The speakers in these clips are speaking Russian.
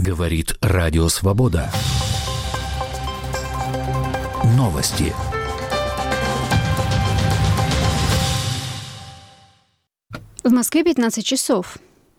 Говорит Радио Свобода. Новости. В Москве 15 часов.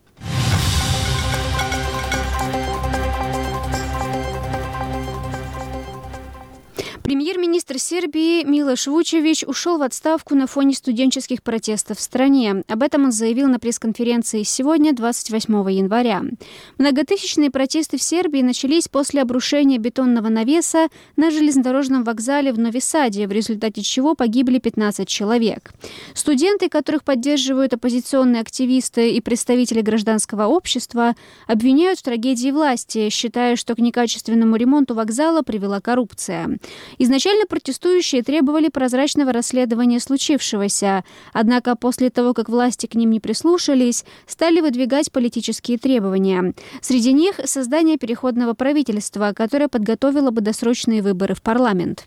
Премьер-министр Сербии Милош Вучевич ушел в отставку на фоне студенческих протестов в стране. Об этом он заявил на пресс-конференции сегодня, 28 января. Многотысячные протесты в Сербии начались после обрушения бетонного навеса на железнодорожном вокзале в Нови-Саде, в результате чего погибли 15 человек. Студенты, которых поддерживают оппозиционные активисты и представители гражданского общества, обвиняют в трагедии власти, считая, что к некачественному ремонту вокзала привела коррупция. Изначально протестующие требовали прозрачного расследования случившегося, однако после того, как власти к ним не прислушались, стали выдвигать политические требования. Среди них создание переходного правительства, которое подготовило бы досрочные выборы в парламент.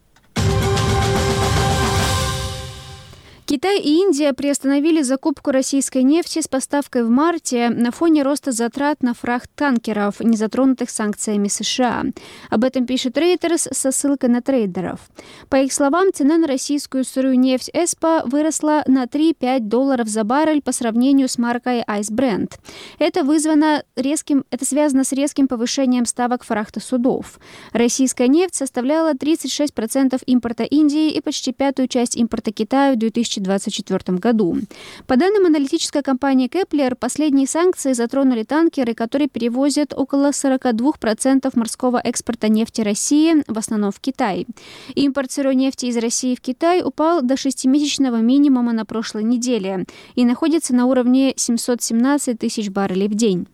Китай и Индия приостановили закупку российской нефти с поставкой в марте на фоне роста затрат на фрахт танкеров, не затронутых санкциями США. Об этом пишет Reuters со ссылкой на трейдеров. По их словам, цена на российскую сырую нефть ЭСПА выросла на $3-5 за баррель по сравнению с маркой Ice Brent. Это связано с резким повышением ставок фрахта судов. Российская нефть составляла 36% импорта Индии и почти пятую часть импорта Китая в 2024 году. По данным аналитической компании Kepler, последние санкции затронули танкеры, которые перевозят около 42% морского экспорта нефти России, в основном в Китай. Импорт сырой нефти из России в Китай упал до 6-месячного минимума на прошлой неделе и находится на уровне 717 тысяч баррелей в день.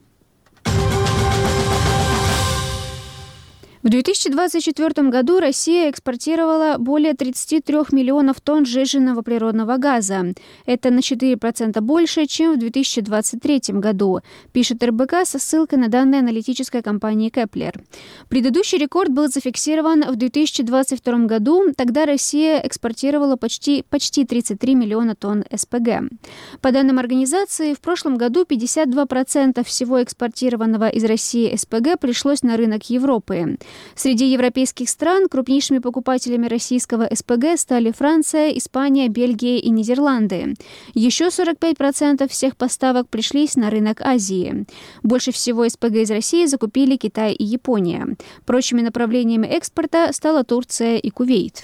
В 2024 году Россия экспортировала более 33 миллионов тонн сжиженного природного газа. Это на 4% больше, чем в 2023 году, пишет РБК со ссылкой на данные аналитической компании Kepler. Предыдущий рекорд был зафиксирован в 2022 году, тогда Россия экспортировала почти 33 миллиона тонн СПГ. По данным организации, в прошлом году 52% всего экспортированного из России СПГ пришлось на рынок Европы. Среди европейских стран крупнейшими покупателями российского СПГ стали Франция, Испания, Бельгия и Нидерланды. Еще 45% всех поставок пришлись на рынок Азии. Больше всего СПГ из России закупили Китай и Япония. Прочими направлениями экспорта стала Турция и Кувейт.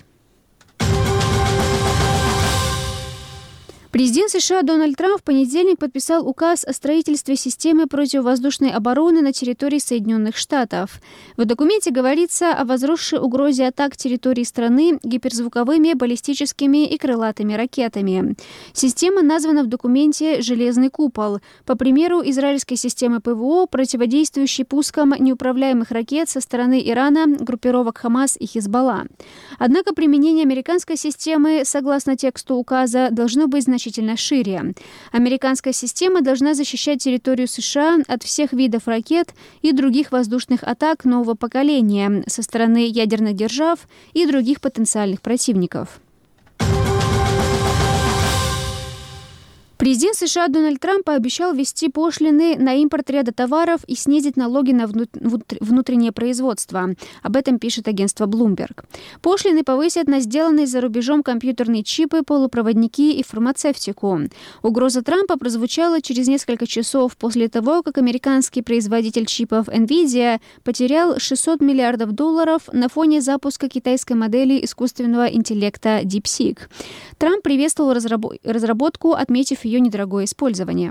Президент США Дональд Трамп в понедельник подписал указ о строительстве системы противовоздушной обороны на территории Соединенных Штатов. В документе говорится о возросшей угрозе атак территории страны гиперзвуковыми, баллистическими и крылатыми ракетами. Система названа в документе «Железный купол», по примеру израильской системы ПВО, противодействующей пускам неуправляемых ракет со стороны Ирана, группировок Хамас и Хизбалла. Однако применение американской системы, согласно тексту указа, должно быть значительно шире. Американская система должна защищать территорию США от всех видов ракет и других воздушных атак нового поколения со стороны ядерных держав и других потенциальных противников. Президент США Дональд Трамп пообещал ввести пошлины на импорт ряда товаров и снизить налоги на внутреннее производство. Об этом пишет агентство Bloomberg. Пошлины повысят на сделанные за рубежом компьютерные чипы, полупроводники и фармацевтику. Угроза Трампа прозвучала через несколько часов после того, как американский производитель чипов NVIDIA потерял $600 миллиардов на фоне запуска китайской модели искусственного интеллекта DeepSeek. Трамп приветствовал разработку, отметив ее недорогое использование.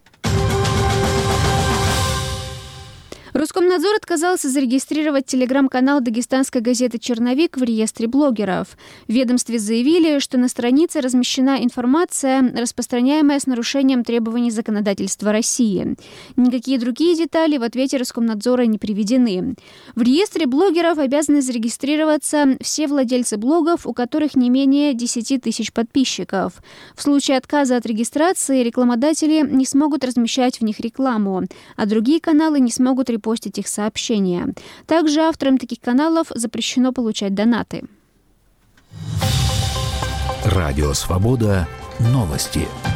Роскомнадзор отказался зарегистрировать телеграм-канал дагестанской газеты «Черновик» в реестре блогеров. В ведомстве заявили, что на странице размещена информация, распространяемая с нарушением требований законодательства России. Никакие другие детали в ответе Роскомнадзора не приведены. В реестре блогеров обязаны зарегистрироваться все владельцы блогов, у которых не менее 10 тысяч подписчиков. В случае отказа от регистрации рекламодатели не смогут размещать в них рекламу, а другие каналы не смогут репостить их сообщения. Также авторам таких каналов запрещено получать донаты. Радио Свобода. Новости.